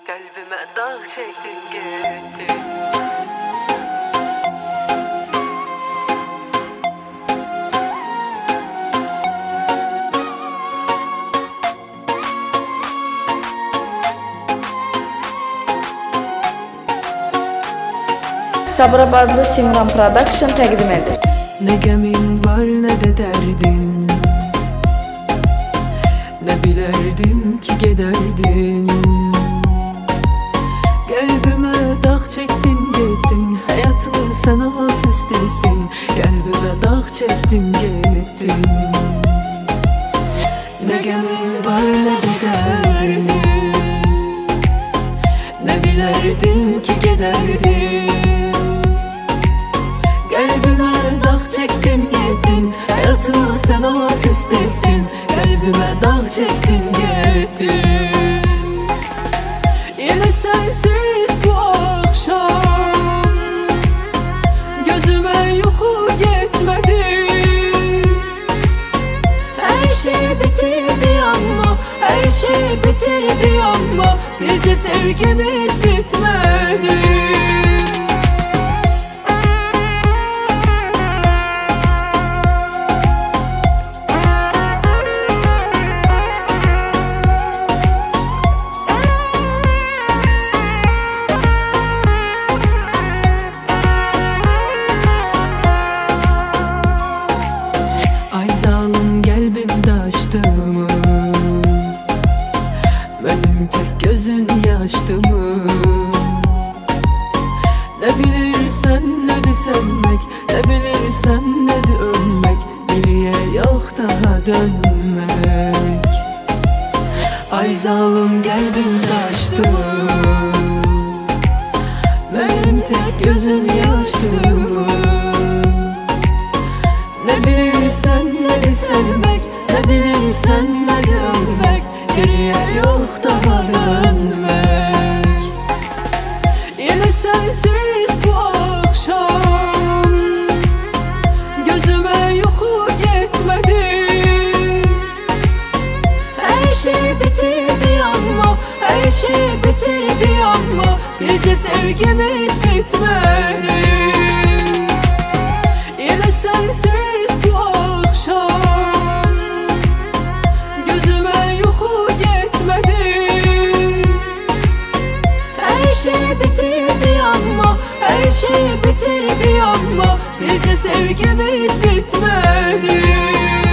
Kalbime dağ çektin gittin. Sabirabadlı Simran Production təqdim edir. Ne gemin var ne de derdin, ne bilerdim ki gederdin. Kalbime dağ çektin gittin, hayatımı sen alt üst ettin. Kalbime dağ çektin gittin. Ne gemin var ne de derdin, ne bilerdim ki gederdin. Kalbime dağ çektin gittin, hayatıma sen alt üst ettin. Kalbime dağ çektin gittin. Yine sensiz bu akşam gözüme yuhu gitmedi. Her şey bitirdi ama, her şey bitirdi ama gece sevgimiz bitmedi. Açtımı, benim tek gözün yaştı mı? Ne bilirsen ne de sevmek, ne bilirsen ne de ölmek. Bir yer yok daha dönmek. Ay zalim kalbim taştı mı? Benim tek gözün yaştı mı? Ne bilirsen ne de sevmek, ne bilirsen ne de ölmek. Geriye yok daha dönmek. Yine sensiz bu akşam gözüme yuhu gitmedi. Her şey bitirdi ama, her şey bitirdi ama gece sevgimiz bitmedi. Yine sensiz bu akşam gözüme yuhu gitmedi. Her şey bitirdi ama, her şey bitirdi ama gece sevgimiz bitmedi.